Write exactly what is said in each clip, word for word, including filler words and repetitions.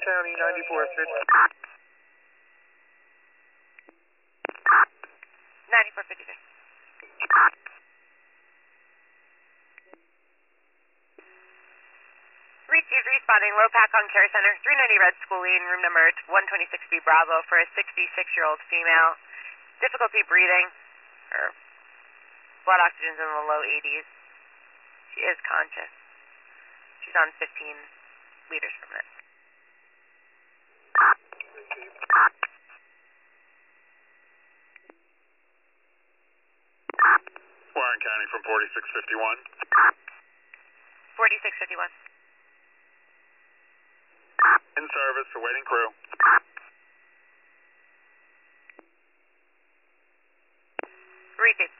County, ninety-four fifty. ninety-four fifty-six. Received responding low pack on Care Center, three ninety Red School Lane, room number one twenty-six B Bravo for a sixty-six-year-old female. Difficulty breathing. Her blood oxygen's in the low eighties. She is conscious. She's on fifteen liters per minute. Warren County from forty-six fifty-one. forty-six fifty-one. In service, awaiting crew. Received.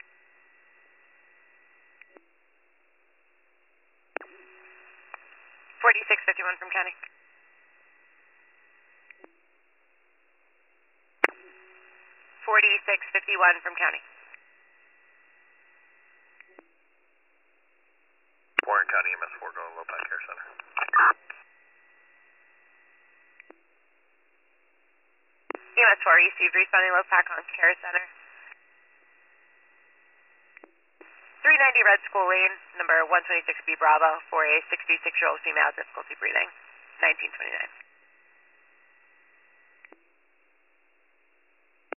forty-six fifty-one from county. forty-six fifty-one from county. Warren County E M S four going low pack Care Center. E M S four received responding low pack on Care Center. three ninety Red School Lane, number one twenty-six B Bravo for a sixty-six-year-old female, difficulty breathing, nineteen twenty-nine.